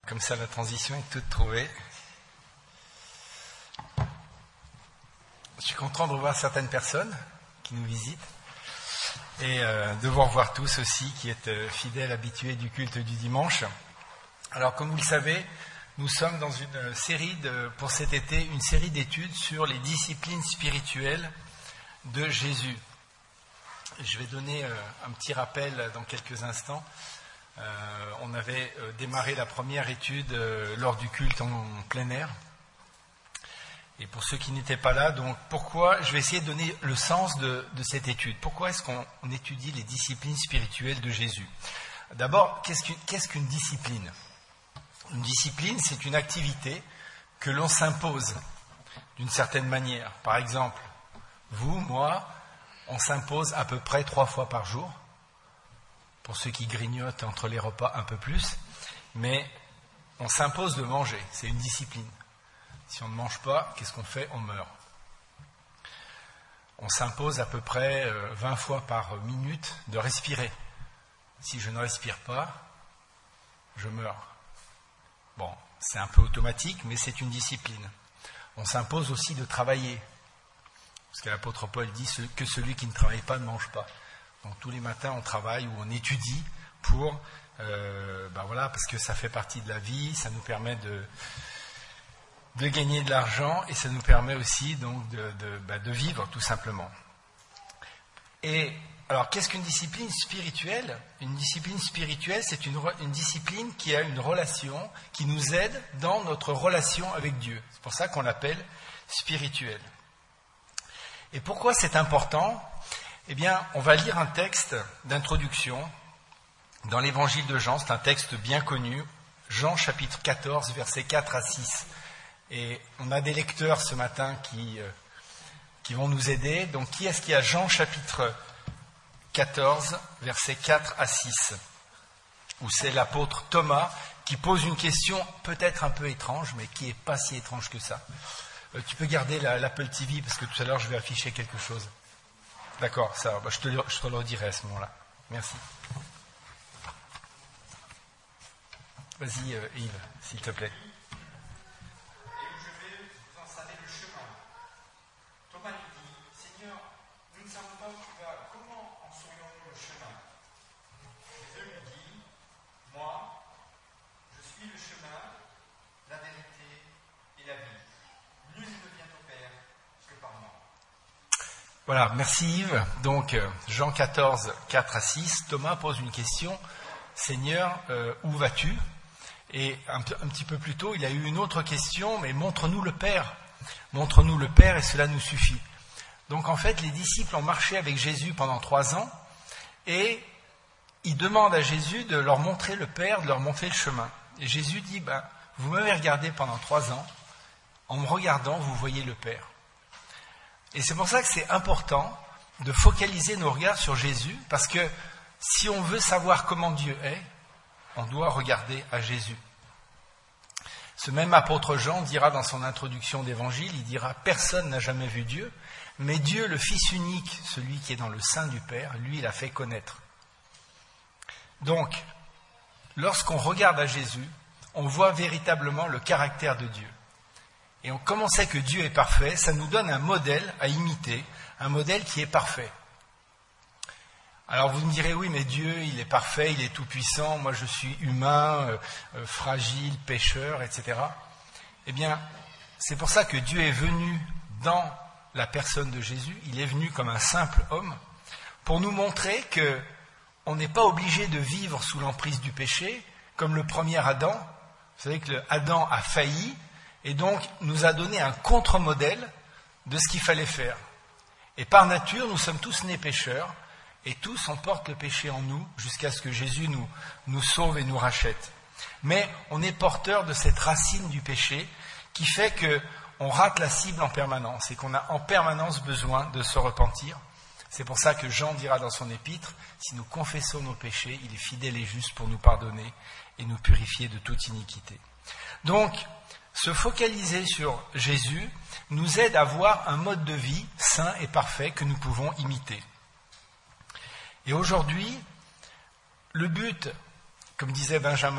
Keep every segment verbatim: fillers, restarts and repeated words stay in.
Comme ça, la transition est toute trouvée. Je suis content de revoir certaines personnes qui nous visitent et euh, de vous revoir tous aussi qui êtes euh, fidèles, habitués du culte du dimanche. Alors, comme vous le savez, nous sommes dans une série, de, pour cet été, une série d'études sur les disciplines spirituelles de Jésus. Je vais donner euh, un petit rappel dans quelques instants. Euh, on avait euh, démarré la première étude euh, lors du culte en, en plein air. Et pour ceux qui n'étaient pas là, donc pourquoi, je vais essayer de donner le sens de, de cette étude. Pourquoi est-ce qu'on on étudie les disciplines spirituelles de Jésus? D'abord, qu'est-ce qu'une, qu'est-ce qu'une discipline? Une discipline, c'est une activité que l'on s'impose d'une certaine manière. Par exemple, vous, moi, on s'impose à peu près trois fois par jour. Pour ceux qui grignotent entre les repas un peu plus, mais on s'impose de manger, c'est une discipline. Si on ne mange pas, qu'est-ce qu'on fait? On meurt. On s'impose à peu près vingt fois par minute de respirer. Si je ne respire pas, je meurs. Bon, c'est un peu automatique, mais c'est une discipline. On s'impose aussi de travailler, parce que l'apôtre Paul dit que celui qui ne travaille pas ne mange pas. Donc tous les matins on travaille ou on étudie pour, euh, ben voilà, parce que ça fait partie de la vie, ça nous permet de, de gagner de l'argent et ça nous permet aussi donc de, de, ben de vivre tout simplement. Et alors qu'est-ce qu'une discipline spirituelle? Une discipline spirituelle, c'est une, une discipline qui a une relation, qui nous aide dans notre relation avec Dieu. C'est pour ça qu'on l'appelle spirituelle. Et pourquoi c'est important? Eh bien, on va lire un texte d'introduction dans l'évangile de Jean. C'est un texte bien connu. Jean chapitre quatorze, versets quatre à six. Et on a des lecteurs ce matin qui, euh, qui vont nous aider. Donc, qui est-ce qui a Jean chapitre quatorze, versets quatre à six? Où c'est l'apôtre Thomas qui pose une question peut-être un peu étrange, mais qui n'est pas si étrange que ça. Euh, tu peux garder la, l'Apple T V parce que tout à l'heure je vais afficher quelque chose. D'accord, ça, bah je, te, je te le redirai à ce moment-là. Merci. Vas-y, euh, Yves, s'il te plaît. Et où je vais vous en savez le chemin. Thomas lui dit, Seigneur, nous ne savons pas où tu vas, comment en saurions-nous le chemin? Jésus lui dit, moi, je suis le chemin, la vérité et la vie. Nul ne vient au Père que par moi. Voilà, merci Yves. Donc, Jean quatorze, quatre à six, Thomas pose une question. Seigneur, euh, où vas-tu? Et un, un petit peu plus tôt, il a eu une autre question, mais montre-nous le Père. Montre-nous le Père et cela nous suffit. Donc, en fait, les disciples ont marché avec Jésus pendant trois ans et ils demandent à Jésus de leur montrer le Père, de leur montrer le chemin. Et Jésus dit, ben, vous m'avez regardé pendant trois ans, en me regardant, vous voyez le Père. Et c'est pour ça que c'est important de focaliser nos regards sur Jésus, parce que si on veut savoir comment Dieu est, on doit regarder à Jésus. Ce même apôtre Jean dira dans son introduction d'évangile, il dira « Personne n'a jamais vu Dieu, mais Dieu, le Fils unique, celui qui est dans le sein du Père, lui l'a fait connaître. » Donc, lorsqu'on regarde à Jésus, on voit véritablement le caractère de Dieu. Et on, comme on sait que Dieu est parfait, ça nous donne un modèle à imiter, un modèle qui est parfait. Alors vous me direz, oui, mais Dieu, il est parfait, il est tout-puissant, moi je suis humain, euh, euh, fragile, pécheur, et cetera. Eh bien, c'est pour ça que Dieu est venu dans la personne de Jésus, il est venu comme un simple homme, pour nous montrer qu'on n'est pas obligé de vivre sous l'emprise du péché, comme le premier Adam. Vous savez que Adam a failli, et donc nous a donné un contre-modèle de ce qu'il fallait faire. Et par nature, nous sommes tous nés pécheurs, et tous on porte le péché en nous, jusqu'à ce que Jésus nous, nous sauve et nous rachète. Mais on est porteur de cette racine du péché, qui fait qu'on rate la cible en permanence, et qu'on a en permanence besoin de se repentir. C'est pour ça que Jean dira dans son épître, si nous confessons nos péchés, il est fidèle et juste pour nous pardonner, et nous purifier de toute iniquité. Donc, se focaliser sur Jésus nous aide à avoir un mode de vie sain et parfait que nous pouvons imiter. Et aujourd'hui, le but, comme disait Benjamin,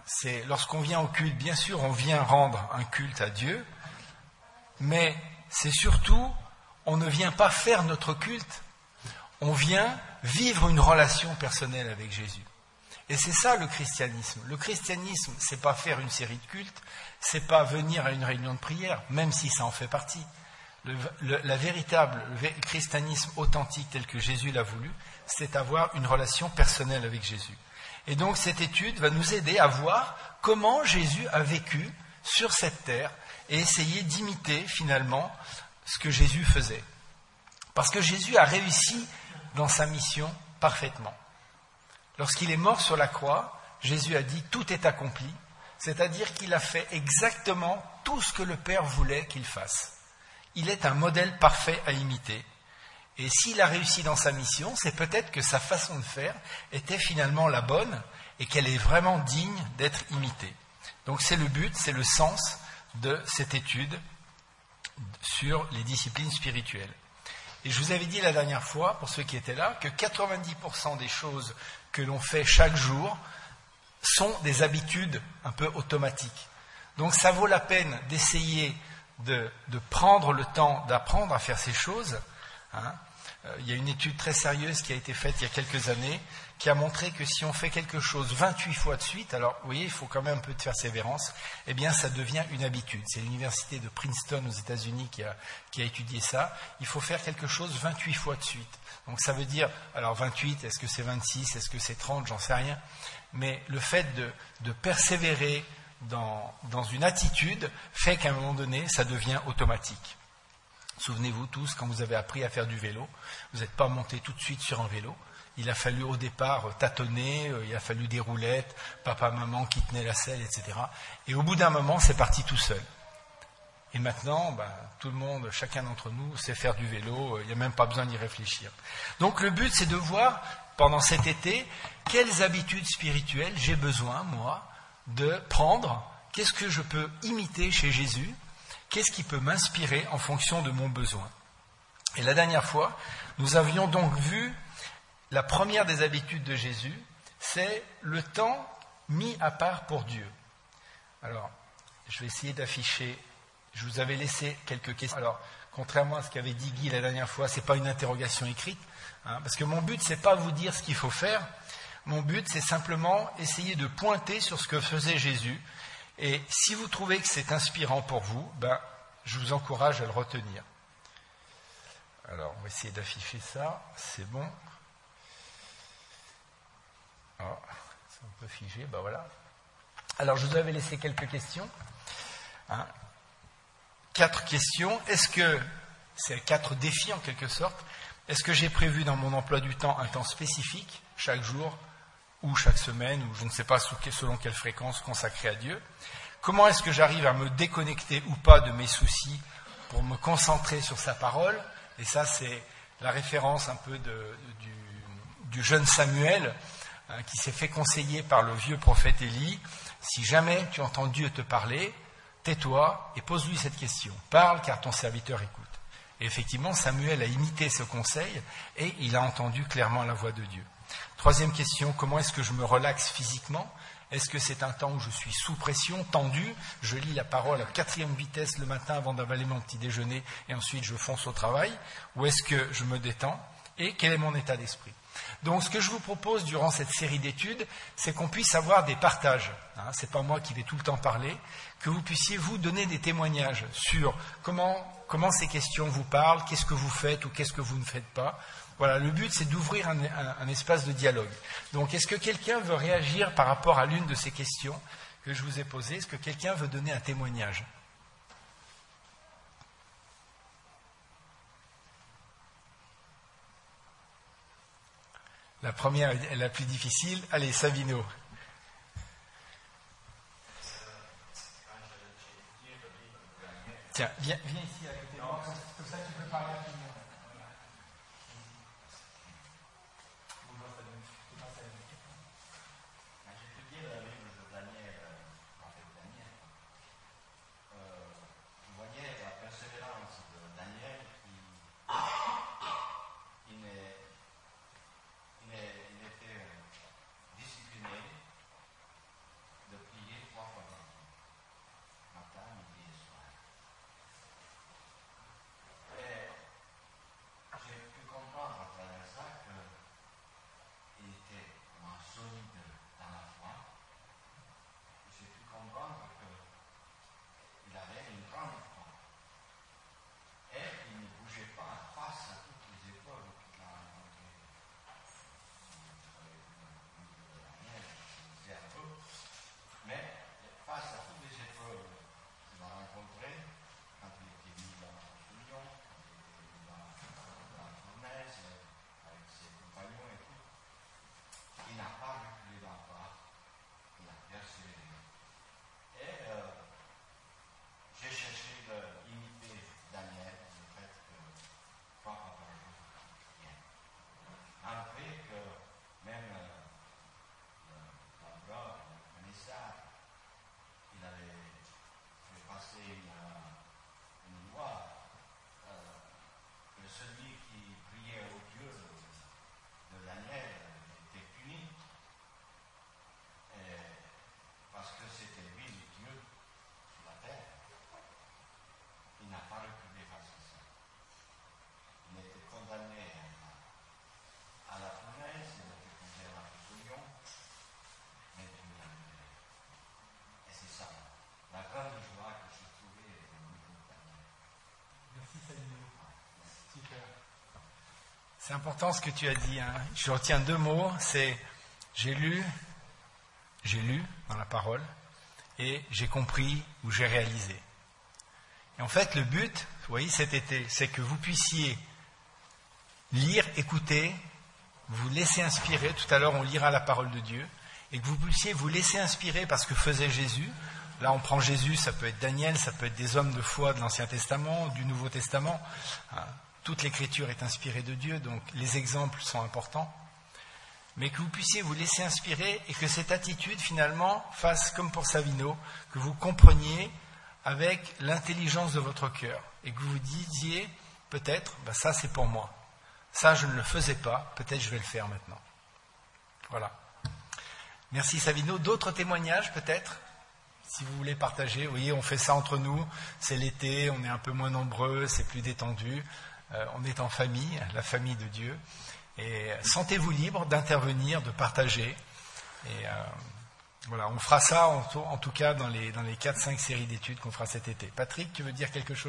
c'est lorsqu'on vient au culte, bien sûr, on vient rendre un culte à Dieu, mais c'est surtout, on ne vient pas faire notre culte, on vient vivre une relation personnelle avec Jésus. Et c'est ça le christianisme. Le christianisme, c'est pas faire une série de cultes, c'est pas venir à une réunion de prière, même si ça en fait partie. Le, le, la véritable le christianisme authentique tel que Jésus l'a voulu, c'est avoir une relation personnelle avec Jésus. Et donc cette étude va nous aider à voir comment Jésus a vécu sur cette terre et essayer d'imiter finalement ce que Jésus faisait. Parce que Jésus a réussi dans sa mission parfaitement. Lorsqu'il est mort sur la croix, Jésus a dit « tout est accompli », c'est-à-dire qu'il a fait exactement tout ce que le Père voulait qu'il fasse. Il est un modèle parfait à imiter. Et s'il a réussi dans sa mission, c'est peut-être que sa façon de faire était finalement la bonne et qu'elle est vraiment digne d'être imitée. Donc c'est le but, c'est le sens de cette étude sur les disciplines spirituelles. Et je vous avais dit la dernière fois, pour ceux qui étaient là, que quatre-vingt-dix pour cent des choses que l'on fait chaque jour sont des habitudes un peu automatiques. Donc ça vaut la peine d'essayer de, de prendre le temps d'apprendre à faire ces choses. Hein. Euh, il y a une étude très sérieuse qui a été faite il y a quelques années qui a montré que si on fait quelque chose vingt-huit fois de suite, alors vous voyez, il faut quand même un peu de persévérance, eh bien ça devient une habitude. C'est l'université de Princeton aux États-Unis qui a, qui a étudié ça. Il faut faire quelque chose vingt-huit fois de suite. Donc ça veut dire, alors vingt-huit, est-ce que c'est vingt-six, est-ce que c'est trente, j'en sais rien. Mais le fait de, de persévérer dans, dans une attitude fait qu'à un moment donné, ça devient automatique. Souvenez-vous tous, quand vous avez appris à faire du vélo, vous n'êtes pas monté tout de suite sur un vélo. Il a fallu au départ tâtonner, il a fallu des roulettes, papa, maman qui tenaient la selle, et cetera. Et au bout d'un moment, c'est parti tout seul. Et maintenant, ben, tout le monde, chacun d'entre nous, sait faire du vélo, il n'y a même pas besoin d'y réfléchir. Donc le but, c'est de voir, pendant cet été, quelles habitudes spirituelles j'ai besoin, moi, de prendre, qu'est-ce que je peux imiter chez Jésus, qu'est-ce qui peut m'inspirer en fonction de mon besoin. Et la dernière fois, nous avions donc vu la première des habitudes de Jésus, c'est le temps mis à part pour Dieu. Alors, je vais essayer d'afficher, je vous avais laissé quelques questions. Alors, contrairement à ce qu'avait dit Guy la dernière fois, ce n'est pas une interrogation écrite, hein, parce que mon but, ce n'est pas vous dire ce qu'il faut faire, mon but, c'est simplement essayer de pointer sur ce que faisait Jésus, et si vous trouvez que c'est inspirant pour vous, ben, je vous encourage à le retenir. Alors, on va essayer d'afficher ça, c'est bon. Oh, c'est un peu figé, ben voilà. Alors, je vous avais laissé quelques questions. Hein. Quatre questions. Est-ce que, c'est quatre défis en quelque sorte, est-ce que j'ai prévu dans mon emploi du temps un temps spécifique, chaque jour, ou chaque semaine, ou je ne sais pas selon quelle fréquence consacrée à Dieu? Comment est-ce que j'arrive à me déconnecter ou pas de mes soucis pour me concentrer sur sa parole? Et ça, c'est la référence un peu de, du, du jeune Samuel, hein, qui s'est fait conseiller par le vieux prophète Élie. Si jamais tu entends Dieu te parler, tais-toi et pose-lui cette question. Parle, car ton serviteur écoute. Et effectivement, Samuel a imité ce conseil et il a entendu clairement la voix de Dieu. Troisième question, comment est-ce que je me relaxe physiquement? Est-ce que c'est un temps où je suis sous pression, tendu, je lis la parole à quatrième vitesse le matin avant d'avaler mon petit déjeuner et ensuite je fonce au travail? Ou est-ce que je me détends? Et quel est mon état d'esprit? Donc ce que je vous propose durant cette série d'études, c'est qu'on puisse avoir des partages. Hein, ce n'est pas moi qui vais tout le temps parler, que vous puissiez vous donner des témoignages sur comment, comment ces questions vous parlent, qu'est-ce que vous faites ou qu'est-ce que vous ne faites pas. Voilà, le but, c'est d'ouvrir un, un, un espace de dialogue. Donc, est-ce que quelqu'un veut réagir par rapport à l'une de ces questions que je vous ai posées? Est-ce que quelqu'un veut donner un témoignage? La première est la plus difficile. Allez, Savino. Tiens, viens, viens ici à côté de moi, comme ça tu peux parler à tout le monde. Depuis C'est important ce que tu as dit. Hein. Je retiens deux mots, c'est j'ai lu, j'ai lu dans la parole, et j'ai compris ou j'ai réalisé. Et en fait, le but, vous voyez, cet été, c'est que vous puissiez lire, écouter, vous laisser inspirer. Tout à l'heure, on lira la parole de Dieu, et que vous puissiez vous laisser inspirer par ce que faisait Jésus. Là, on prend Jésus, ça peut être Daniel, ça peut être des hommes de foi de l'Ancien Testament, du Nouveau Testament. Toute l'Écriture est inspirée de Dieu, donc les exemples sont importants. Mais que vous puissiez vous laisser inspirer et que cette attitude, finalement, fasse comme pour Savino, que vous compreniez avec l'intelligence de votre cœur et que vous vous disiez, peut-être, ben ça c'est pour moi. Ça, je ne le faisais pas, peut-être je vais le faire maintenant. Voilà. Merci Savino. D'autres témoignages, peut-être ? Si vous voulez partager, vous voyez, on fait ça entre nous, c'est l'été, on est un peu moins nombreux, c'est plus détendu, euh, on est en famille, la famille de Dieu, et sentez-vous libre d'intervenir, de partager, et euh, voilà, on fera ça en, en tout cas dans les, dans les quatre cinq séries d'études qu'on fera cet été. Patrick, tu veux dire quelque chose ?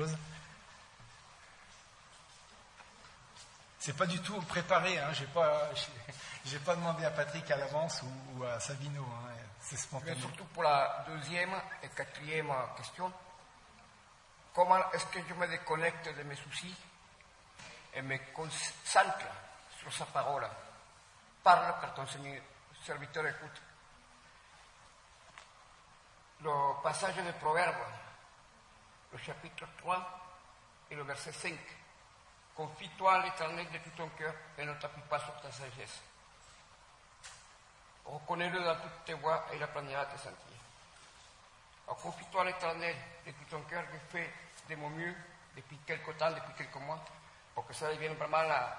C'est pas du tout préparé, hein, j'ai pas, j'ai, j'ai pas demandé à Patrick à l'avance ou, ou à Savino, hein, c'est spontané. Mais surtout pour la deuxième et quatrième question, comment est-ce que je me déconnecte de mes soucis et me concentre sur sa parole? Parle car ton serviteur écoute. Le passage de Proverbes, le chapitre trois et le verset cinq. Confie-toi à l'Éternel de tout ton cœur et ne t'appuie pas sur ta sagesse. Reconnais-le dans toutes tes voies et il aplanira tes sentiers. Alors, confie-toi à l'Éternel de tout ton cœur. Je fais de mon mieux depuis quelque temps, depuis quelques mois, pour que ça devienne vraiment la,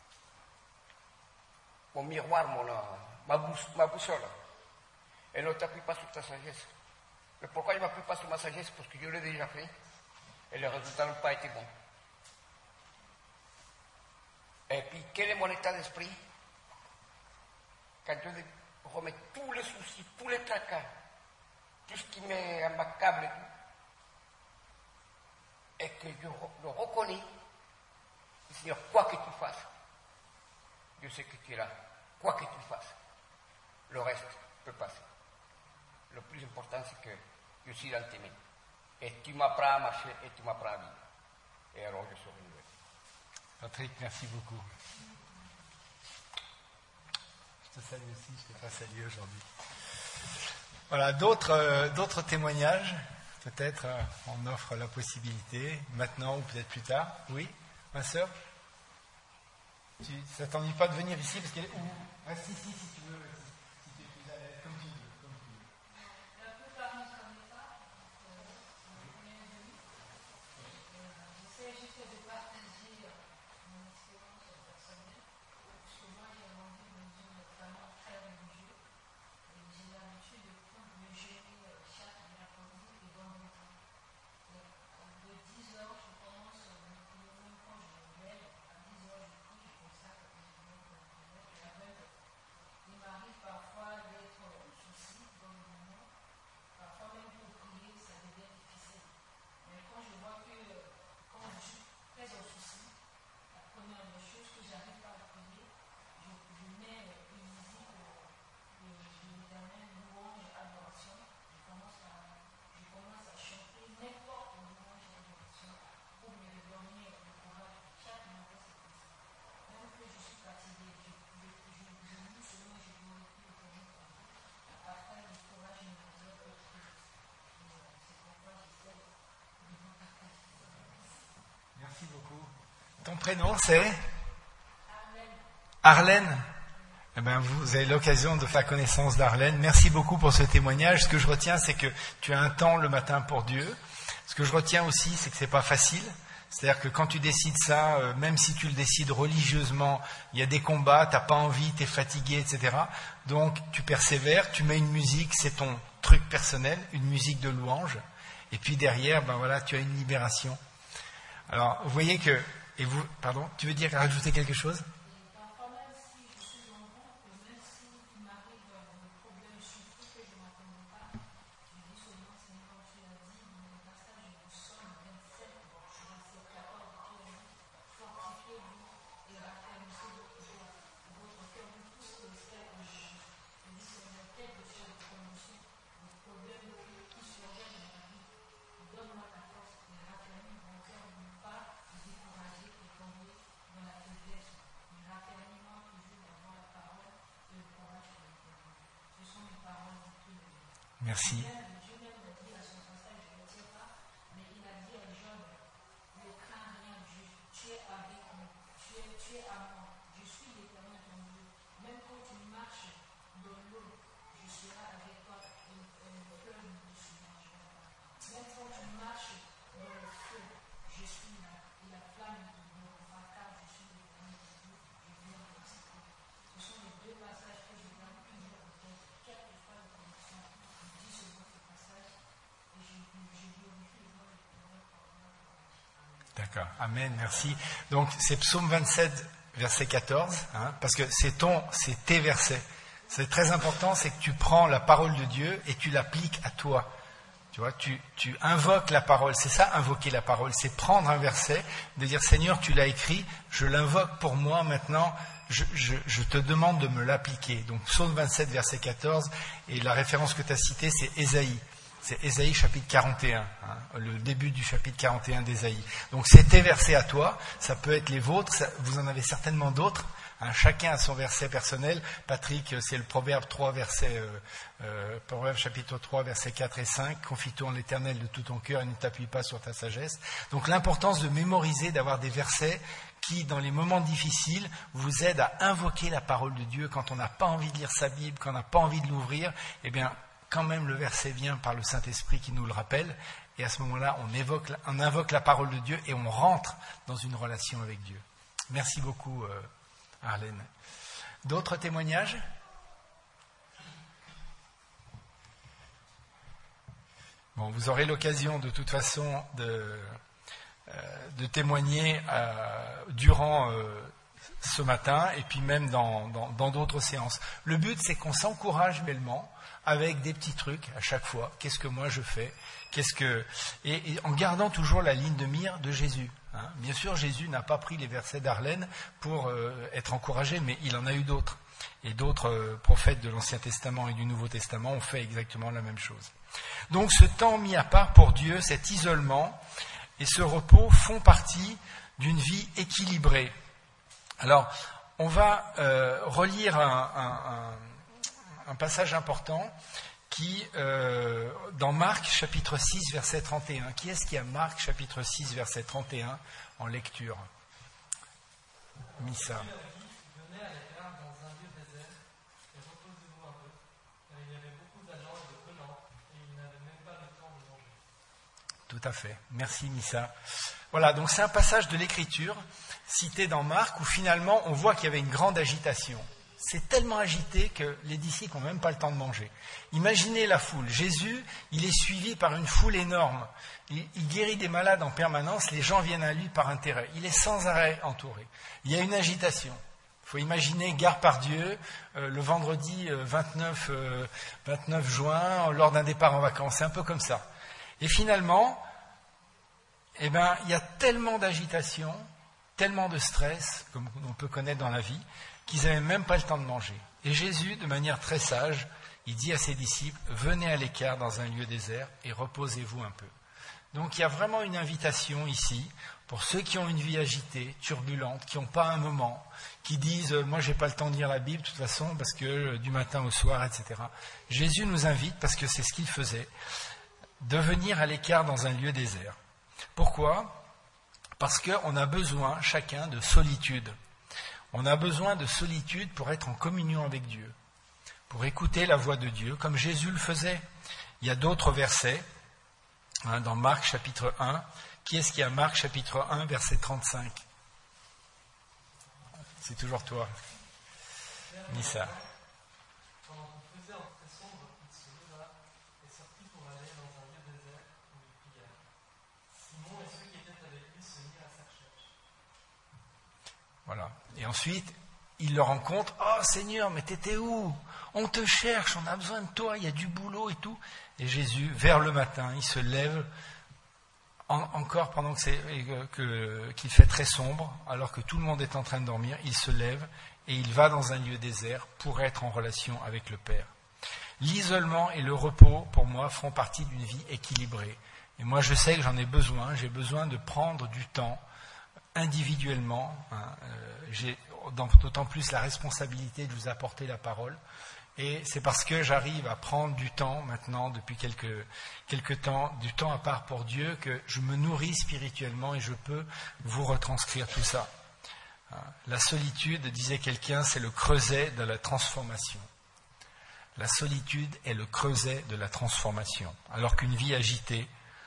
mon miroir, mon, ma, bouss, ma boussole. Et ne t'appuie pas sur ta sagesse. Mais pourquoi je ne m'appuie pas sur ma sagesse? Parce que je l'ai déjà fait et les résultats n'ont pas été bons. Et puis, quel est mon état d'esprit? Quand je remets tous les soucis, tous les tracas, tout ce qui m'accable et que je le reconnais, Seigneur, quoi que tu fasses, je sais que tu es là, quoi que tu fasses, le reste peut passer. Le plus important, c'est que je suis dans tes mains. Et tu m'apprends à marcher et tu m'apprends à vivre. Et alors, je serai nouveau. Patrick, merci beaucoup. Je te salue aussi, je ne t'ai pas salué aujourd'hui. Voilà, d'autres, euh, d'autres témoignages, peut-être euh, on offre la possibilité, maintenant ou peut-être plus tard. Oui, ma sœur, tu ne t'attendais pas de venir ici parce qu'elle est où? Reste ici si tu veux, si tu es plus à l'aise, comme tu veux. Comme tu veux. La plupart ne connaissent pas, on connaît de lui. J'essaie juste de partager mon expérience personnelle, parce que moi j'ai grandi dans une famille très religieuse, et j'ai l'habitude de prendre le jeûner chaque mercredi et vendredi. De dix heures, je commence le premier quand je me lève, à dix heures je prie, je consacre et je me lève la veille. Il m'arrive parfois d'être en souci dans le moment, parfois même pour prier, ça devient difficile. Mais quand je vois que, quand je suis très en souci, la première des choses que j'arrive pas à prier, je, je mets une musique de l'éternel, louange, adoration. Je commence à, je commence à chanter n'importe quelle louange et adoration pour me redonner le courage. Chaque matin, c'est comme ça. Même que je suis fatiguée, je, je, je, je loue seulement, je glorifie l'éternel pour Dieu. Après, le courage me revient pour prier. C'est pourquoi j'essaie de vous partager. Merci beaucoup. Ton prénom c'est Arlène, Arlène. Eh bien, vous avez l'occasion de faire connaissance d'Arlène. Merci beaucoup pour ce témoignage. Ce que je retiens, c'est que tu as un temps le matin pour Dieu. Ce que je retiens aussi, c'est que c'est pas facile. C'est-à-dire que quand tu décides ça, euh, même si tu le décides religieusement, il y a des combats, tu n'as pas envie, tu es fatigué, et cetera. Donc, tu persévères, tu mets une musique, c'est ton truc personnel, une musique de louange. Et puis derrière, ben voilà, tu as une libération. Alors, vous voyez que... Et vous, pardon, tu veux dire rajouter quelque chose ? parfois même si je suis en groupe, même s'il m'arrive un problème surtout que je ne m'attendais pas, je dis seulement, Seigneur, tu l'as dit, dans le passage de Somme vingt-sept, verset quatorze, tu as dit, fortifiez-vous et raffermissez Merci. D'accord. Amen, merci. Donc, c'est Psaume vingt-sept, verset quatorze, hein, parce que c'est ton, c'est tes versets. C'est très important, c'est que tu prends la parole de Dieu et tu l'appliques à toi. Tu vois, tu, tu invoques la parole. C'est ça, invoquer la parole. C'est prendre un verset, de dire, Seigneur, tu l'as écrit, je l'invoque pour moi maintenant, je, je, je te demande de me l'appliquer. Donc, Psaume vingt-sept, verset quatorze, et la référence que tu as citée, c'est Ésaïe. C'est Ésaïe chapitre quarante et un, hein, le début du chapitre quarante et un d'Ésaïe. Donc c'est tes versets à toi, ça peut être les vôtres, ça, vous en avez certainement d'autres, hein, chacun a son verset personnel. Patrick, c'est le Proverbe trois, verset, euh, euh, Proverbe chapitre trois, versets quatre et cinq, confie-toi en l'Éternel de tout ton cœur et ne t'appuie pas sur ta sagesse. Donc l'importance de mémoriser, d'avoir des versets qui, dans les moments difficiles, vous aident à invoquer la parole de Dieu. Quand on n'a pas envie de lire sa Bible, quand on n'a pas envie de l'ouvrir, eh bien, quand même le verset vient par le Saint-Esprit qui nous le rappelle, et à ce moment-là, on, évoque, on invoque la parole de Dieu et on rentre dans une relation avec Dieu. Merci beaucoup, euh, Arlène. D'autres témoignages ? Bon, vous aurez l'occasion de toute façon de, euh, de témoigner euh, durant euh, ce matin et puis même dans, dans, dans d'autres séances. Le but, c'est qu'on s'encourage bellement avec des petits trucs à chaque fois. Qu'est-ce que moi je fais ? Qu'est-ce que et, et en gardant toujours la ligne de mire de Jésus. Hein. Bien sûr, Jésus n'a pas pris les versets d'Arlène pour euh, être encouragé, mais il en a eu d'autres. Et d'autres euh, prophètes de l'Ancien Testament et du Nouveau Testament ont fait exactement la même chose. Donc ce temps mis à part pour Dieu, cet isolement et ce repos font partie d'une vie équilibrée. Alors, on va euh, relire un, un, un un passage important qui, euh, dans Marc, chapitre six, verset trente et un. Qui est-ce qui a Marc, chapitre six, verset trente et un, en lecture ? Missa. Venez à l'écart dans un lieu désert et reposez-vous un peu, car il y avait beaucoup d'agents et de venants, et ils n'avaient même pas le temps de manger. Tout à fait. Merci, Missa. Voilà, donc c'est un passage de l'Écriture cité dans Marc où finalement on voit qu'il y avait une grande agitation. C'est tellement agité que les disciples n'ont même pas le temps de manger. Imaginez la foule. Jésus, il est suivi par une foule énorme. Il, il guérit des malades en permanence. Les gens viennent à lui par intérêt. Il est sans arrêt entouré. Il y a une agitation. Il faut imaginer Gare par Dieu, euh, le vendredi euh, vingt-neuf, euh, vingt-neuf juin, lors d'un départ en vacances. C'est un peu comme ça. Et finalement, eh ben, il y a tellement d'agitation, tellement de stress, comme on peut connaître dans la vie, qu'ils n'avaient même pas le temps de manger. Et Jésus, de manière très sage, il dit à ses disciples, venez à l'écart dans un lieu désert et reposez-vous un peu. Donc il y a vraiment une invitation ici, pour ceux qui ont une vie agitée, turbulente, qui n'ont pas un moment, qui disent, moi j'ai pas le temps de lire la Bible de toute façon, parce que du matin au soir, et cetera. Jésus nous invite, parce que c'est ce qu'il faisait, de venir à l'écart dans un lieu désert. Pourquoi ? Parce qu'on a besoin, chacun, de solitude. On a besoin de solitude pour être en communion avec Dieu, pour écouter la voix de Dieu, comme Jésus le faisait. Il y a d'autres versets, hein, dans Marc chapitre un. Qui est-ce qui a Marc chapitre un, verset trente-cinq ? C'est toujours toi, Nissa. Pendant qu'on faisait en très sombre, il se leva et sortit pour aller dans un lieu désert où il pria. Simon et ceux qui étaient avec lui se mirent à sa recherche. Voilà. Et ensuite, il le rencontre. « Oh Seigneur, mais t'étais où ? On te cherche, on a besoin de toi, il y a du boulot et tout. » Et Jésus, vers le matin, il se lève, en, encore pendant que c'est, que, qu'il fait très sombre, alors que tout le monde est en train de dormir, il se lève et il va dans un lieu désert pour être en relation avec le Père. L'isolement et le repos, pour moi, font partie d'une vie équilibrée. Et moi, je sais que j'en ai besoin, j'ai besoin de prendre du temps individuellement, hein, euh, j'ai d'autant plus la responsabilité de vous apporter la parole, Et c'est parce que j'arrive à prendre du temps maintenant, depuis quelques, quelques temps, du temps à part pour Dieu, que je me nourris spirituellement et je peux vous retranscrire tout ça. La solitude, disait quelqu'un, c'est le creuset de la transformation. La solitude est le creuset de la transformation. Alors qu'une vie agitée,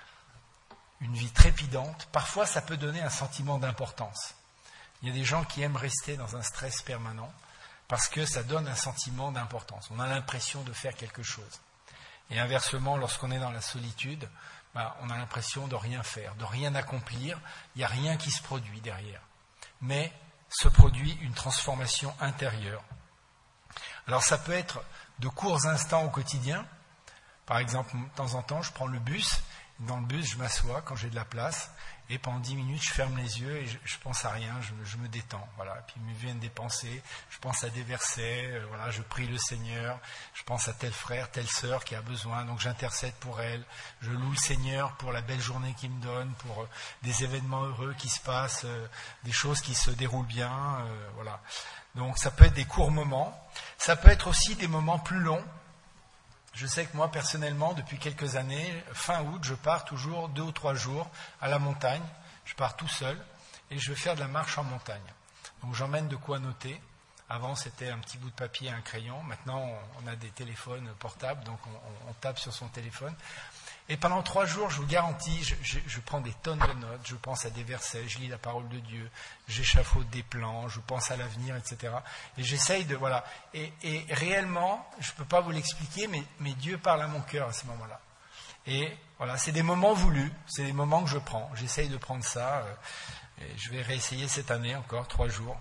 une vie trépidante, parfois ça peut donner un sentiment d'importance. Il y a des gens qui aiment rester dans un stress permanent parce que ça donne un sentiment d'importance. On a l'impression de faire quelque chose. Et inversement, lorsqu'on est dans la solitude, bah, on a l'impression de rien faire, de rien accomplir. Il n'y a rien qui se produit derrière. Mais se produit une transformation intérieure. Alors ça peut être de courts instants au quotidien. Par exemple, de temps en temps, je prends le bus. Dans le bus, je m'assois quand j'ai de la place. Et pendant dix minutes, je ferme les yeux et je, je pense à rien, je, je me détends. Voilà. Puis il me viennent des pensées, je pense à des versets, euh, voilà, je prie le Seigneur, je pense à tel frère, telle sœur qui a besoin, donc j'intercède pour elle. Je loue le Seigneur pour la belle journée qu'il me donne, pour euh, des événements heureux qui se passent, euh, des choses qui se déroulent bien. Euh, voilà. Donc ça peut être des courts moments, ça peut être aussi des moments plus longs. Je sais que moi, personnellement, depuis quelques années, fin août, je pars toujours deux ou trois jours à la montagne. Je pars tout seul et je vais faire de la marche en montagne. Donc j'emmène de quoi noter. Avant, c'était un petit bout de papier et un crayon. Maintenant, on a des téléphones portables, donc on, on tape sur son téléphone. Et pendant trois jours, je vous garantis, je, je, je prends des tonnes de notes, je pense à des versets, je lis la parole de Dieu, j'échafaude des plans, je pense à l'avenir, et cetera. Et j'essaye de... Voilà. Et, et réellement, je ne peux pas vous l'expliquer, mais, mais Dieu parle à mon cœur à ce moment-là. Et voilà, c'est des moments voulus, c'est des moments que je prends. J'essaye de prendre ça. Euh, et je vais réessayer cette année encore, trois jours.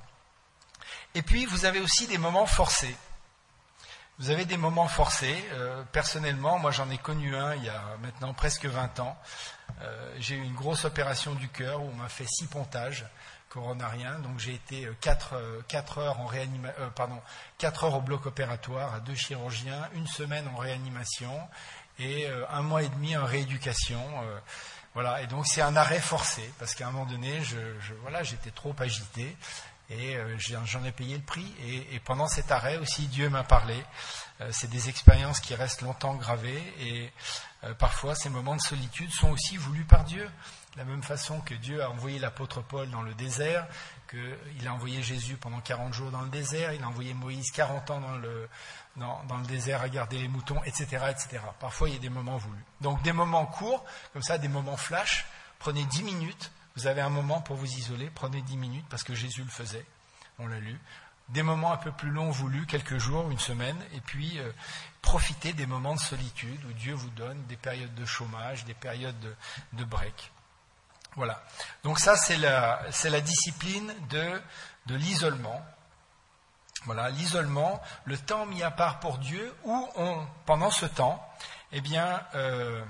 Et puis, vous avez aussi des moments forcés. Vous avez des moments forcés. Euh, personnellement, moi j'en ai connu un il y a maintenant presque vingt ans. Euh, j'ai eu une grosse opération du cœur où on m'a fait six pontages coronariens. Donc j'ai été quatre heures en réanima- euh, pardon, quatre heures au bloc opératoire à deux chirurgiens, une semaine en réanimation et euh, un mois et demi en rééducation. Euh, voilà. Et donc c'est un arrêt forcé parce qu'à un moment donné, je, je, voilà, j'étais trop agité. Et euh, j'en ai payé le prix. Et, et pendant cet arrêt aussi, Dieu m'a parlé. Euh, c'est des expériences qui restent longtemps gravées. Et euh, parfois, ces moments de solitude sont aussi voulus par Dieu. De la même façon que Dieu a envoyé l'apôtre Paul dans le désert, qu'il a envoyé Jésus pendant quarante jours dans le désert, il a envoyé Moïse quarante ans dans le, dans, dans le désert à garder les moutons, et cetera, et cetera. Parfois, il y a des moments voulus. Donc, des moments courts, comme ça, des moments flash. Prenez dix minutes. Vous avez un moment pour vous isoler, prenez dix minutes, parce que Jésus le faisait, on l'a lu. Des moments un peu plus longs voulus, quelques jours, une semaine, et puis euh, profitez des moments de solitude où Dieu vous donne des périodes de chômage, des périodes de, de break. Voilà. Donc ça, c'est la, c'est la discipline de, de l'isolement. Voilà, l'isolement, le temps mis à part pour Dieu, où on, pendant ce temps, eh bien, euh,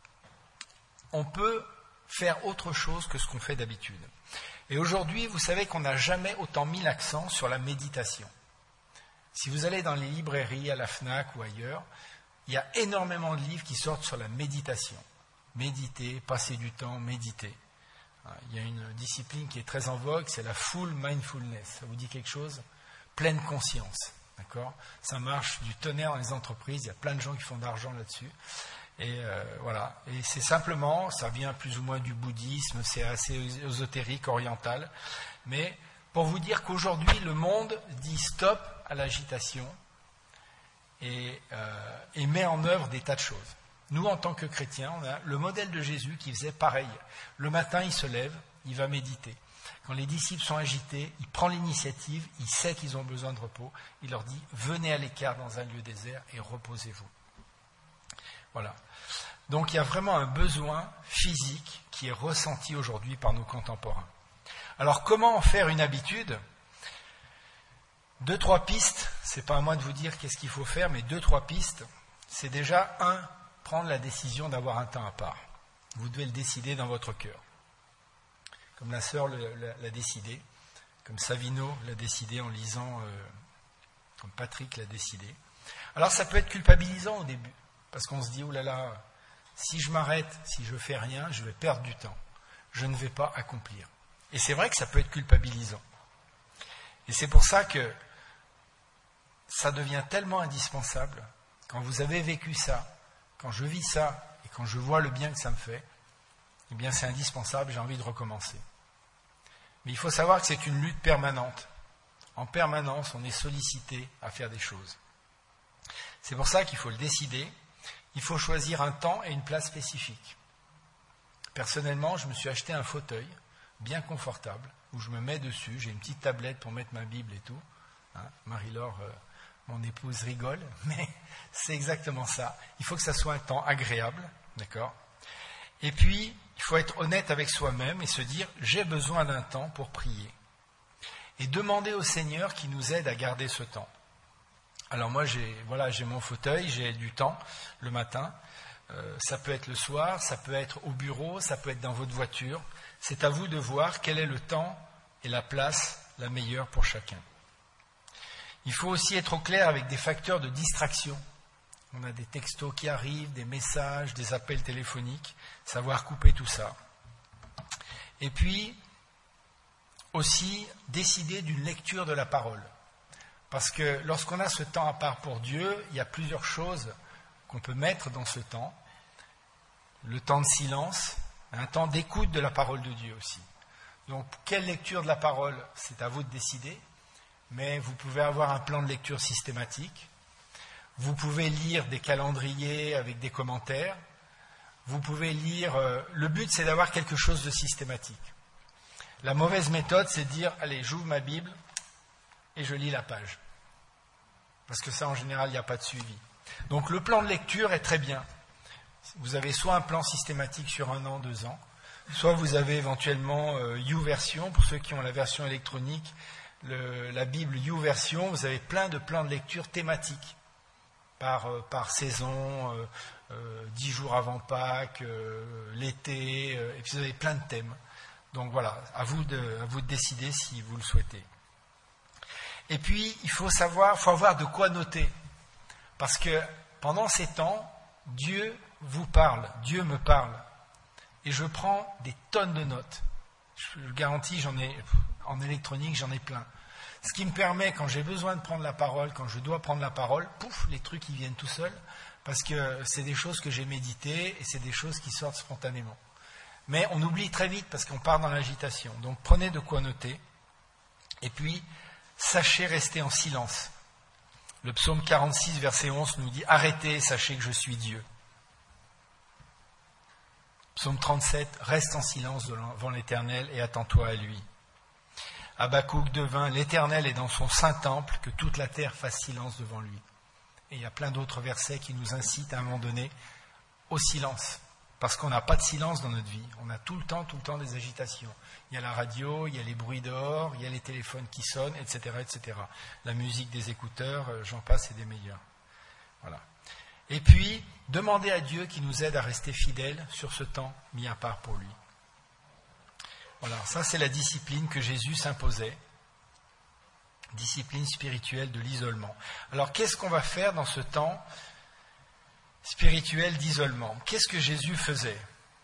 on peut faire autre chose que ce qu'on fait d'habitude. Et aujourd'hui, vous savez qu'on n'a jamais autant mis l'accent sur la méditation. Si vous allez dans les librairies, à la FNAC ou ailleurs, il y a énormément de livres qui sortent sur la méditation. Méditer, passer du temps, méditer. Il y a une discipline qui est très en vogue, c'est la full mindfulness. Ça vous dit quelque chose ? Pleine conscience. D'accord ? Ça marche du tonnerre dans les entreprises, il y a plein de gens qui font de l'argent là-dessus. Et euh, voilà. Et c'est simplement, ça vient plus ou moins du bouddhisme, c'est assez ésotérique, oriental. Mais pour vous dire qu'aujourd'hui, le monde dit stop à l'agitation et, euh, et met en œuvre des tas de choses. Nous, en tant que chrétiens, on a le modèle de Jésus qui faisait pareil. Le matin, il se lève, il va méditer. Quand les disciples sont agités, il prend l'initiative, il sait qu'ils ont besoin de repos. Il leur dit, venez à l'écart dans un lieu désert et reposez-vous. Voilà. Donc il y a vraiment un besoin physique qui est ressenti aujourd'hui par nos contemporains. Alors comment en faire une habitude ? Deux, trois pistes, c'est pas à moi de vous dire qu'est-ce qu'il faut faire, mais deux, trois pistes, c'est déjà un, prendre la décision d'avoir un temps à part. Vous devez le décider dans votre cœur. Comme la sœur l'a décidé, comme Savino l'a décidé en lisant, euh, comme Patrick l'a décidé. Alors ça peut être culpabilisant au début. Parce qu'on se dit, oh là là, si je m'arrête, si je ne fais rien, je vais perdre du temps. Je ne vais pas accomplir. Et c'est vrai que ça peut être culpabilisant. Et c'est pour ça que ça devient tellement indispensable. Quand vous avez vécu ça, quand je vis ça et quand je vois le bien que ça me fait, eh bien c'est indispensable, j'ai envie de recommencer. Mais il faut savoir que c'est une lutte permanente. En permanence, on est sollicité à faire des choses. C'est pour ça qu'il faut le décider. Il faut choisir un temps et une place spécifique. Personnellement, je me suis acheté un fauteuil bien confortable où je me mets dessus. J'ai une petite tablette pour mettre ma Bible et tout. Hein, Marie-Laure, euh, mon épouse, rigole, mais c'est exactement ça. Il faut que ça soit un temps agréable, d'accord ? Et puis, il faut être honnête avec soi-même et se dire, j'ai besoin d'un temps pour prier. Et demander au Seigneur qui nous aide à garder ce temps. Alors moi, j'ai, voilà, j'ai mon fauteuil, j'ai du temps le matin. Euh, ça peut être le soir, ça peut être au bureau, ça peut être dans votre voiture. C'est à vous de voir quel est le temps et la place la meilleure pour chacun. Il faut aussi être au clair avec des facteurs de distraction. On a des textos qui arrivent, des messages, des appels téléphoniques, savoir couper tout ça. Et puis, aussi, décider d'une lecture de la parole. Parce que lorsqu'on a ce temps à part pour Dieu, il y a plusieurs choses qu'on peut mettre dans ce temps. Le temps de silence, un temps d'écoute de la parole de Dieu aussi. Donc, quelle lecture de la parole, c'est à vous de décider. Mais vous pouvez avoir un plan de lecture systématique. Vous pouvez lire des calendriers avec des commentaires. Vous pouvez lire... Euh, le but, c'est d'avoir quelque chose de systématique. La mauvaise méthode, c'est de dire, allez, j'ouvre ma Bible et je lis la page. Parce que ça, en général, il n'y a pas de suivi. Donc, le plan de lecture est très bien. Vous avez soit un plan systématique sur un an, deux ans, soit vous avez éventuellement euh, YouVersion, pour ceux qui ont la version électronique, le, la Bible YouVersion, vous avez plein de plans de lecture thématiques. Par, euh, par saison, euh, euh, dix jours avant Pâques, euh, l'été, euh, et puis vous avez plein de thèmes. Donc voilà, à vous de, à vous de décider si vous le souhaitez. Et puis, il faut savoir, il faut avoir de quoi noter. Parce que pendant ces temps, Dieu vous parle, Dieu me parle. Et je prends des tonnes de notes. Je vous garantis, j'en ai, en électronique, j'en ai plein. Ce qui me permet, quand j'ai besoin de prendre la parole, quand je dois prendre la parole, pouf, les trucs ils viennent tout seuls, parce que c'est des choses que j'ai méditées et c'est des choses qui sortent spontanément. Mais on oublie très vite parce qu'on part dans l'agitation. Donc prenez de quoi noter. Et puis, sachez rester en silence. Le psaume quarante-six, verset onze nous dit « Arrêtez, sachez que je suis Dieu ». Psaume trente-sept, « Reste en silence devant l'Éternel et attends-toi à lui ». Habakkuk deux vingt, « L'Éternel est dans son saint temple, que toute la terre fasse silence devant lui ». Et il y a plein d'autres versets qui nous incitent à un moment donné au silence. Parce qu'on n'a pas de silence dans notre vie. On a tout le temps, tout le temps des agitations. Il y a la radio, il y a les bruits dehors, il y a les téléphones qui sonnent, et cetera, et cetera. La musique des écouteurs, j'en passe, et des meilleurs. Voilà. Et puis, demander à Dieu qui nous aide à rester fidèles sur ce temps mis à part pour lui. Voilà, ça c'est la discipline que Jésus s'imposait. Discipline spirituelle de l'isolement. Alors, qu'est-ce qu'on va faire dans ce temps spirituel d'isolement? Qu'est-ce que Jésus faisait?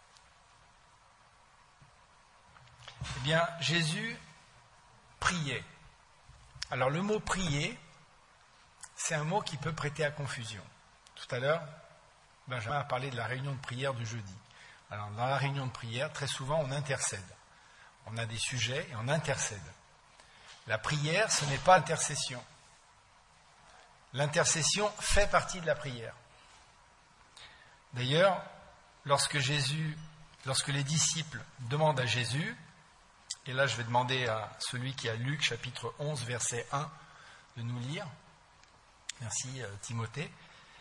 Eh bien, Jésus priait. Alors, le mot prier, c'est un mot qui peut prêter à confusion. Tout à l'heure, Benjamin a parlé de la réunion de prière du jeudi. Alors, dans la réunion de prière, très souvent, on intercède. On a des sujets et on intercède. La prière, ce n'est pas intercession. L'intercession fait partie de la prière. D'ailleurs, lorsque Jésus, lorsque les disciples demandent à Jésus, et là je vais demander à celui qui a Luc chapitre onze verset un de nous lire. Merci euh, Timothée.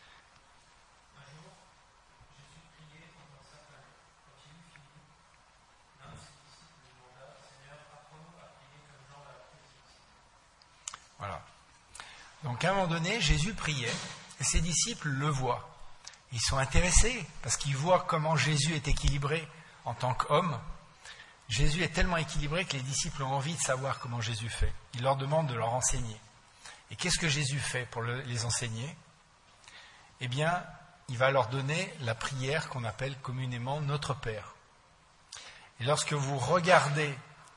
Voilà. Donc à un moment donné, Jésus priait et ses disciples le voient. Ils sont intéressés parce qu'ils voient comment Jésus est équilibré en tant qu'homme. Jésus est tellement équilibré que les disciples ont envie de savoir comment Jésus fait. Ils leur demandent de leur enseigner. Et qu'est-ce que Jésus fait pour le, les enseigner? Eh bien, il va leur donner la prière qu'on appelle communément Notre Père. Et lorsque vous regardez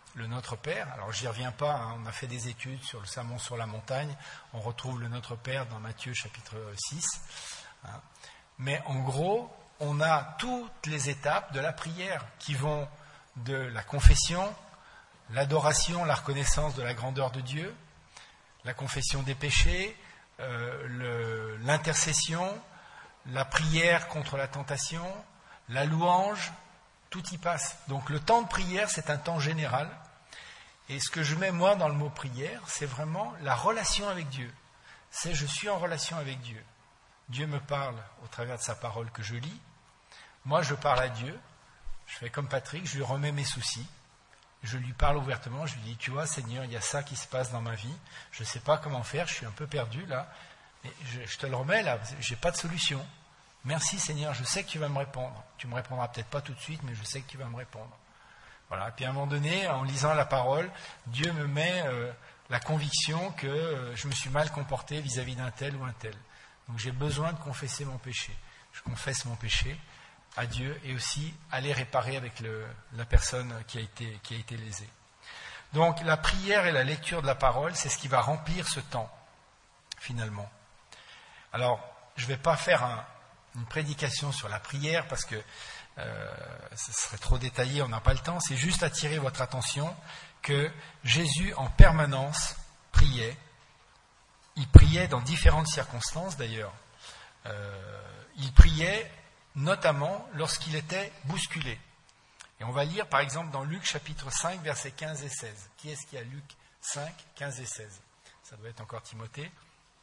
le Notre Père. Alors j'y reviens pas, hein, on a fait des études sur le sermon sur la montagne, on retrouve le Notre Père dans Matthieu chapitre six. Hein. Mais en gros, on a toutes les étapes de la prière qui vont de la confession, l'adoration, la reconnaissance de la grandeur de Dieu, la confession des péchés, euh, le, l'intercession, la prière contre la tentation, la louange, tout y passe. Donc le temps de prière, c'est un temps général. Et ce que je mets moi dans le mot prière, c'est vraiment la relation avec Dieu. C'est je suis en relation avec Dieu. Dieu me parle au travers de sa parole que je lis. Moi, je parle à Dieu. Je fais comme Patrick, je lui remets mes soucis. Je lui parle ouvertement, je lui dis, tu vois, Seigneur, il y a ça qui se passe dans ma vie. Je ne sais pas comment faire, je suis un peu perdu là. Mais je, je te le remets là, je n'ai pas de solution. Merci Seigneur, je sais que tu vas me répondre. Tu ne me répondras peut-être pas tout de suite, mais je sais que tu vas me répondre. Voilà. Et puis à un moment donné, en lisant la parole, Dieu me met euh, la conviction que euh, je me suis mal comporté vis-à-vis d'un tel ou un tel. Donc j'ai besoin de confesser mon péché. Je confesse mon péché à Dieu et aussi aller réparer avec le, la personne qui a été, qui a été lésée. Donc la prière et la lecture de la parole, c'est ce qui va remplir ce temps, finalement. Alors, je ne vais pas faire un, une prédication sur la prière parce que euh, ce serait trop détaillé, on n'a pas le temps. C'est juste attirer votre attention que Jésus, en permanence, priait. Il priait dans différentes circonstances, d'ailleurs. Euh, il priait notamment lorsqu'il était bousculé. Et on va lire par exemple dans Luc chapitre cinq, versets quinze et seize. Qui est-ce qui a Luc cinq, quinze et seize? Ça doit être encore Timothée.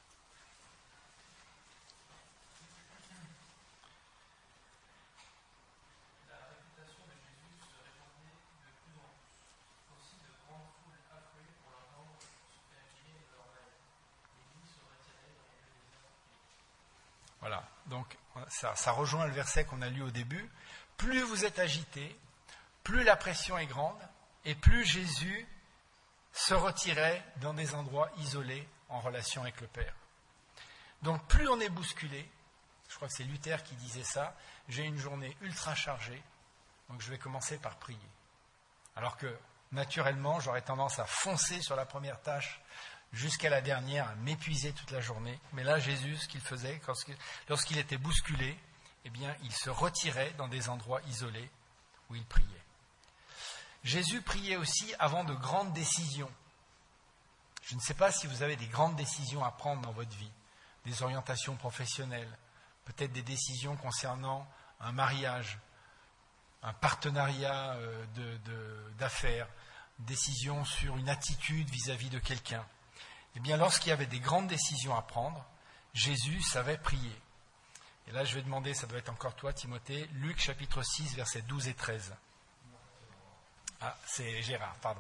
La réputation de Jésus se répandait de plus en plus. Aussi de grandes foules affluaient pour l'entendre se faire guérir de leur maladie. Et lui se retirait dans les lieux déserts. Voilà, donc ça, ça rejoint le verset qu'on a lu au début. Plus vous êtes agité, plus la pression est grande, et plus Jésus se retirait dans des endroits isolés en relation avec le Père. Donc plus on est bousculé, je crois que c'est Luther qui disait ça, j'ai une journée ultra chargée, donc je vais commencer par prier. Alors que naturellement, j'aurais tendance à foncer sur la première tâche, jusqu'à la dernière, à m'épuiser toute la journée. Mais là, Jésus, ce qu'il faisait, lorsqu'il était bousculé, eh bien, il se retirait dans des endroits isolés où il priait. Jésus priait aussi avant de grandes décisions. Je ne sais pas si vous avez des grandes décisions à prendre dans votre vie, des orientations professionnelles, peut-être des décisions concernant un mariage, un partenariat de, de, d'affaires, décisions sur une attitude vis-à-vis de quelqu'un. Eh bien, lorsqu'il y avait des grandes décisions à prendre, Jésus savait prier. Et là, je vais demander, ça doit être encore toi, Timothée, Luc chapitre six, versets douze et treize. Ah, c'est Gérard, pardon.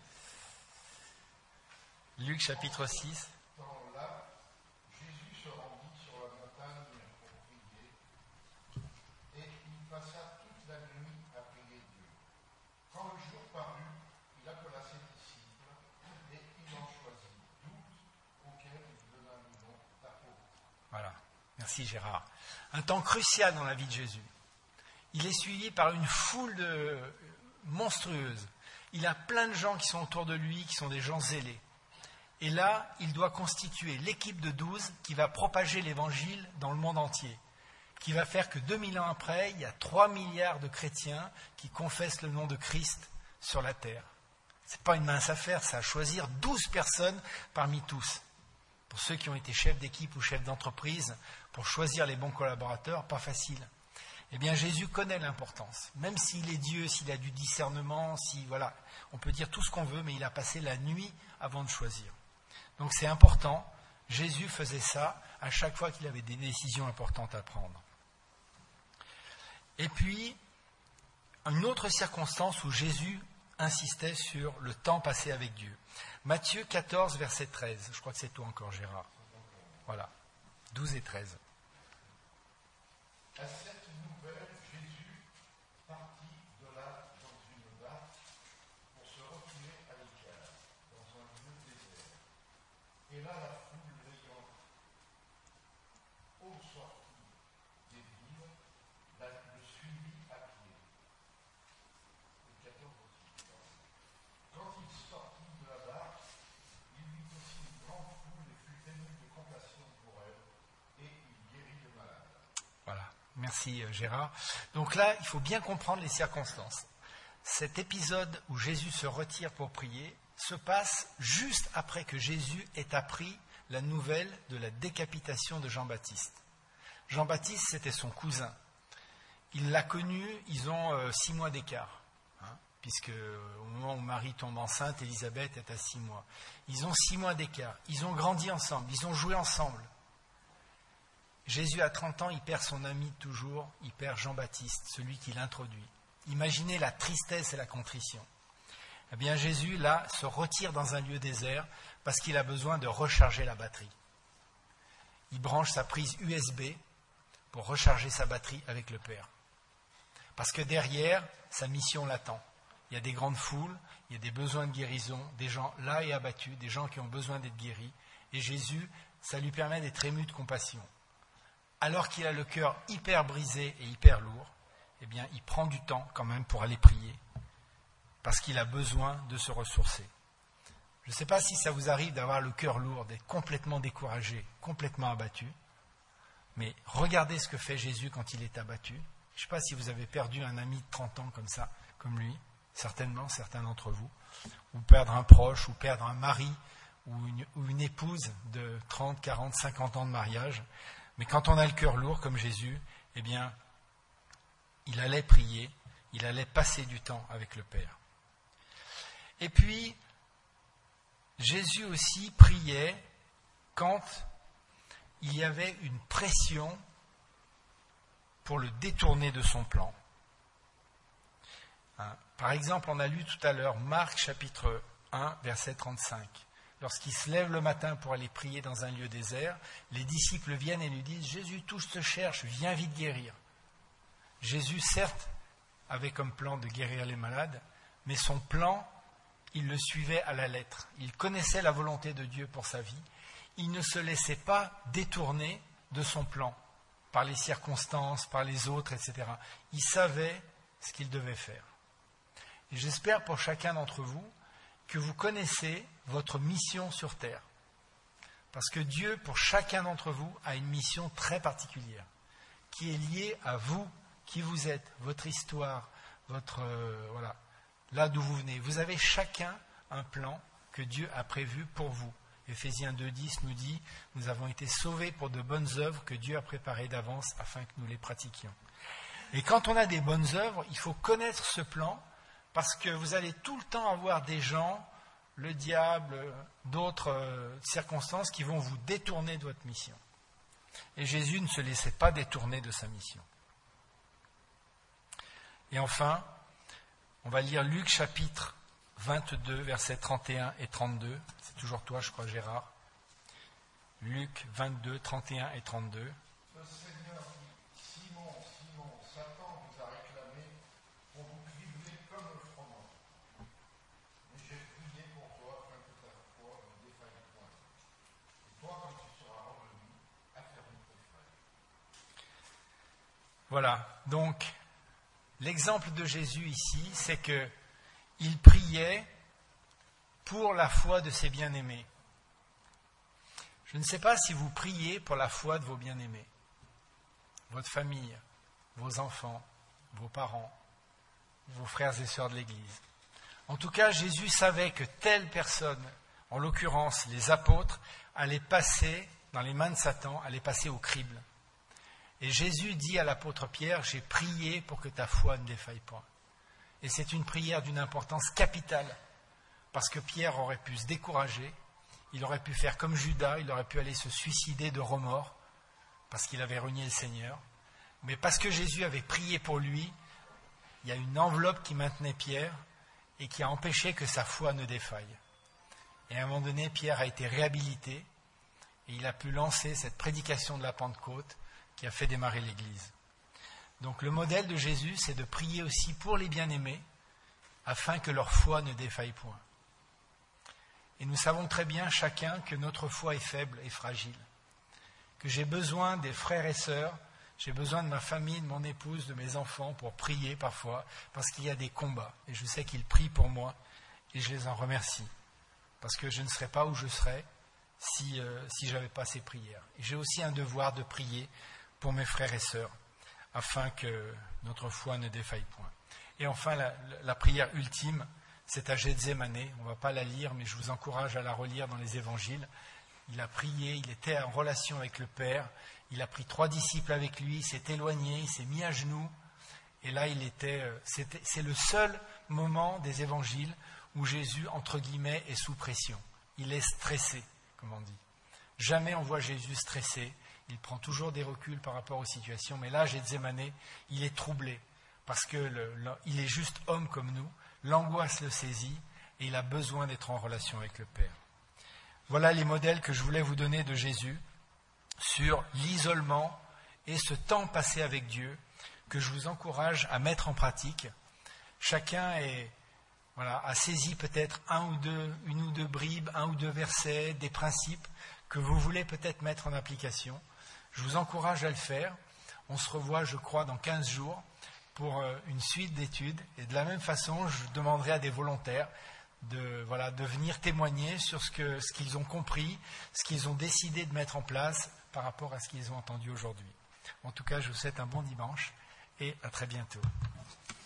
Luc chapitre six. Dans là, Jésus se rendit sur la montagne pour prier, et il passa toute la nuit à prier Dieu. Quand le jour parut, il appela ses disciples, et il en choisit douze, auxquels il donna le nom d'apôtres. Voilà, merci Gérard. Un temps crucial dans la vie de Jésus. Il est suivi par une foule de... monstrueuse. Il a plein de gens qui sont autour de lui, qui sont des gens zélés. Et là, il doit constituer l'équipe de douze qui va propager l'évangile dans le monde entier, qui va faire que deux mille ans après, il y a trois milliards de chrétiens qui confessent le nom de Christ sur la terre. Ce n'est pas une mince affaire, ça, à choisir douze personnes parmi tous. Pour ceux qui ont été chefs d'équipe ou chefs d'entreprise, pour choisir les bons collaborateurs, pas facile. Eh bien, Jésus connaît l'importance. Même s'il est Dieu, s'il a du discernement, si, voilà, on peut dire tout ce qu'on veut, mais il a passé la nuit avant de choisir. Donc c'est important. Jésus faisait ça à chaque fois qu'il avait des décisions importantes à prendre. Et puis, une autre circonstance où Jésus insistait sur le temps passé avec Dieu. Matthieu quatorze, verset treize. Je crois que c'est toi encore, Gérard. Voilà, douze et treize. À cette nouvelle, Jésus partit de là dans une barque pour se retirer à l'écart, dans un lieu désert. Et là, la foule l'ayant au sorti des villes, la, le suivit à pied. Le quatorze aussi. Quand Merci Gérard. Donc là, il faut bien comprendre les circonstances. Cet épisode où Jésus se retire pour prier se passe juste après que Jésus ait appris la nouvelle de la décapitation de Jean-Baptiste. Jean-Baptiste, c'était son cousin. Il l'a connu, ils ont euh, six mois d'écart, hein, puisque euh, au moment où Marie tombe enceinte, Élisabeth est à six mois. Ils ont six mois d'écart, ils ont grandi ensemble, ils ont joué ensemble. Jésus, à trente ans, il perd son ami de toujours, il perd Jean-Baptiste, celui qui l'introduit. Imaginez la tristesse et la contrition. Eh bien, Jésus, là, se retire dans un lieu désert parce qu'il a besoin de recharger la batterie. Il branche sa prise U S B pour recharger sa batterie avec le Père. Parce que derrière, sa mission l'attend. Il y a des grandes foules, il y a des besoins de guérison, des gens là et abattus, des gens qui ont besoin d'être guéris. Et Jésus, ça lui permet d'être ému de compassion. Alors qu'il a le cœur hyper brisé et hyper lourd, eh bien, il prend du temps quand même pour aller prier. Parce qu'il a besoin de se ressourcer. Je ne sais pas si ça vous arrive d'avoir le cœur lourd, d'être complètement découragé, complètement abattu. Mais regardez ce que fait Jésus quand il est abattu. Je ne sais pas si vous avez perdu un ami de trente ans comme ça, comme lui, certainement, certains d'entre vous, ou perdre un proche, ou perdre un mari, ou une, ou une épouse de trente, quarante, cinquante ans de mariage. Mais quand on a le cœur lourd comme Jésus, eh bien, il allait prier, il allait passer du temps avec le Père. Et puis, Jésus aussi priait quand il y avait une pression pour le détourner de son plan. Hein, par exemple, on a lu tout à l'heure Marc chapitre un, verset trente-cinq. Lorsqu'il se lève le matin pour aller prier dans un lieu désert, les disciples viennent et lui disent « Jésus, tous te cherchent, viens vite guérir ». Jésus, certes, avait comme plan de guérir les malades, mais son plan, il le suivait à la lettre. Il connaissait la volonté de Dieu pour sa vie. Il ne se laissait pas détourner de son plan par les circonstances, par les autres, et cetera. Il savait ce qu'il devait faire. Et j'espère pour chacun d'entre vous que vous connaissez votre mission sur terre. Parce que Dieu, pour chacun d'entre vous, a une mission très particulière, qui est liée à vous, qui vous êtes, votre histoire, votre euh, voilà, là d'où vous venez. Vous avez chacun un plan que Dieu a prévu pour vous. Éphésiens deux dix nous dit « Nous avons été sauvés pour de bonnes œuvres que Dieu a préparées d'avance afin que nous les pratiquions. » Et quand on a des bonnes œuvres, il faut connaître ce plan parce que vous allez tout le temps avoir des gens, le diable, d'autres euh, circonstances qui vont vous détourner de votre mission. Et Jésus ne se laissait pas détourner de sa mission. Et enfin, on va lire Luc chapitre vingt-deux, versets trente et un et trente-deux. C'est toujours toi, je crois, Gérard. Luc vingt-deux, trente et un et trente-deux. Le Seigneur dit, Simon, Simon, Satan vous a réclamé pour vous cribler comme le froment. Mais j'ai prié pour toi afin que ta foi ne défaille point. Et toi, quand tu seras revenu, affermis tes frères. Voilà, donc l'exemple de Jésus ici, c'est que il priait pour la foi de ses bien-aimés. Je ne sais pas si vous priez pour la foi de vos bien-aimés, votre famille, vos enfants, vos parents, vos frères et sœurs de l'Église. En tout cas, Jésus savait que telle personne, en l'occurrence les apôtres, allait passer dans les mains de Satan, allait passer au crible. Et Jésus dit à l'apôtre Pierre, « J'ai prié pour que ta foi ne défaille point. » Et c'est une prière d'une importance capitale, parce que Pierre aurait pu se décourager, il aurait pu faire comme Judas, il aurait pu aller se suicider de remords, parce qu'il avait renié le Seigneur. Mais parce que Jésus avait prié pour lui, il y a une enveloppe qui maintenait Pierre et qui a empêché que sa foi ne défaille. Et à un moment donné, Pierre a été réhabilité et il a pu lancer cette prédication de la Pentecôte qui a fait démarrer l'Église. Donc le modèle de Jésus, c'est de prier aussi pour les bien-aimés, afin que leur foi ne défaille point. Et nous savons très bien chacun que notre foi est faible et fragile, que j'ai besoin des frères et sœurs, j'ai besoin de ma famille, de mon épouse, de mes enfants pour prier parfois, parce qu'il y a des combats. Et je sais qu'ils prient pour moi, et je les en remercie, parce que je ne serais pas où je serais si, euh, si je n'avais pas ces prières. Et j'ai aussi un devoir de prier pour mes frères et sœurs, afin que notre foi ne défaille point. Et enfin, la, la prière ultime, c'est à Gethsémane. On ne va pas la lire, mais je vous encourage à la relire dans les évangiles. Il a prié, il était en relation avec le Père, il a pris trois disciples avec lui, il s'est éloigné, il s'est mis à genoux, et là il était, c'était, c'est le seul moment des évangiles où Jésus, entre guillemets, est sous pression. Il est stressé, comme on dit. Jamais on voit Jésus stressé, il prend toujours des reculs par rapport aux situations, mais là, Gethsémane, il est troublé, parce qu'il est juste homme comme nous, l'angoisse le saisit, et il a besoin d'être en relation avec le Père. Voilà les modèles que je voulais vous donner de Jésus sur l'isolement et ce temps passé avec Dieu que je vous encourage à mettre en pratique. Chacun est, voilà, a saisi peut-être un ou deux, une ou deux bribes, un ou deux versets, des principes que vous voulez peut-être mettre en application. Je vous encourage à le faire. On se revoit, je crois, dans quinze jours pour une suite d'études. Et de la même façon, je demanderai à des volontaires de, voilà, de venir témoigner sur ce, que, ce qu'ils ont compris, ce qu'ils ont décidé de mettre en place par rapport à ce qu'ils ont entendu aujourd'hui. En tout cas, je vous souhaite un bon dimanche et à très bientôt.